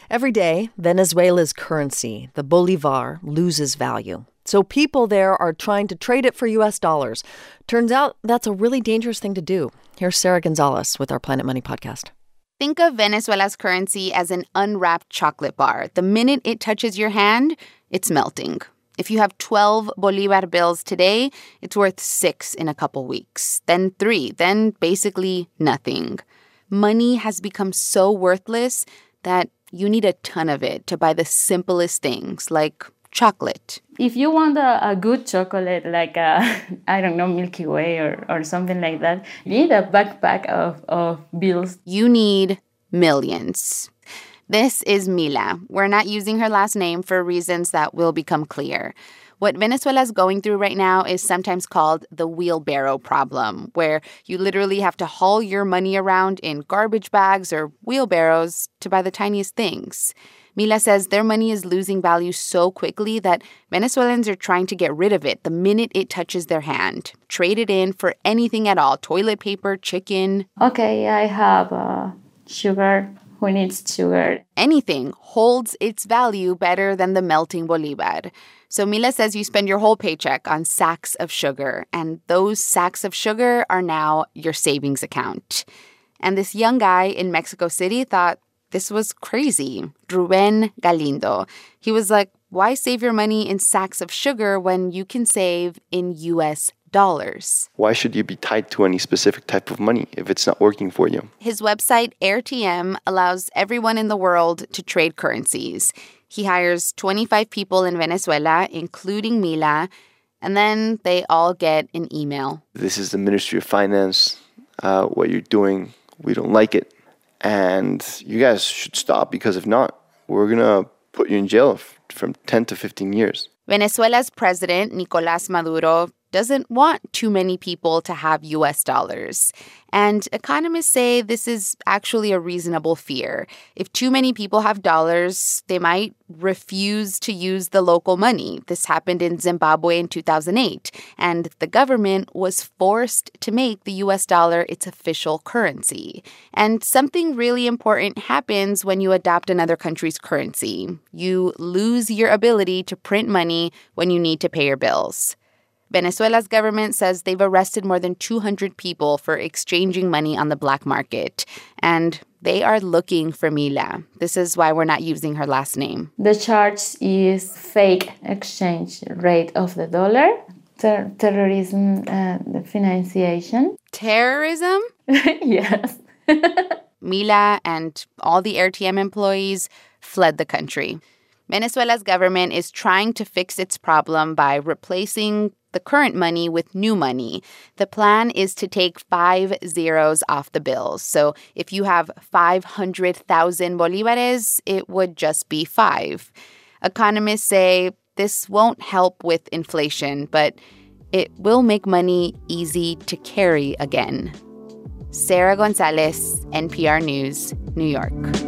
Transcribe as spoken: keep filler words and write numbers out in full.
Every day, Venezuela's currency, the bolivar, loses value. So people there are trying to trade it for U S dollars. Turns out that's a really dangerous thing to do. Here's Sarah Gonzalez with our Planet Money podcast. Think of Venezuela's currency as an unwrapped chocolate bar. The minute it touches your hand, it's melting. If you have twelve Bolivar bills today, it's worth six in a couple weeks, then three, then basically nothing. Money has become so worthless that you need a ton of it to buy the simplest things, like chocolate. If you want a, a good chocolate, like, a, I don't know, Milky Way or, or something like that, you need a backpack of, of bills. You need millions. This is Mila. We're not using her last name for reasons that will become clear. What Venezuela's going through right now is sometimes called the wheelbarrow problem, where you literally have to haul your money around in garbage bags or wheelbarrows to buy the tiniest things. Mila says their money is losing value so quickly that Venezuelans are trying to get rid of it the minute it touches their hand. Trade it in for anything at all, toilet paper, chicken. Okay, I have uh, sugar. Who needs sugar? Anything holds its value better than the melting bolivar. So Mila says you spend your whole paycheck on sacks of sugar, and those sacks of sugar are now your savings account. And this young guy in Mexico City thought this was crazy. Ruben Galindo. He was like, why save your money in sacks of sugar when you can save in U S dollars? Why should you be tied to any specific type of money if it's not working for you? His website, A I R T M, allows everyone in the world to trade currencies. He hires twenty-five people in Venezuela, including Mila, and then they all get an email. This is the Ministry of Finance. Uh, what you're doing, we don't like it. And you guys should stop, because if not, we're going to put you in jail f- from ten to fifteen years. Venezuela's president, Nicolás Maduro, doesn't want too many people to have U S dollars. And economists say this is actually a reasonable fear. If too many people have dollars, they might refuse to use the local money. This happened in Zimbabwe in two thousand eight, and the government was forced to make the U S dollar its official currency. And something really important happens when you adopt another country's currency. You lose your ability to print money when you need to pay your bills. Venezuela's government says they've arrested more than two hundred people for exchanging money on the black market, and they are looking for Mila. This is why we're not using her last name. The charge is fake exchange rate of the dollar, ter- terrorism, uh, the financiation. Terrorism? Yes. Mila and all the A I R T M employees fled the country. Venezuela's government is trying to fix its problem by replacing the current money with new money. The plan is to take five zeros off the bills. So if you have five hundred thousand bolivares, it would just be five. Economists say this won't help with inflation, but it will make money easy to carry again. Sarah Gonzalez, N P R News, New York.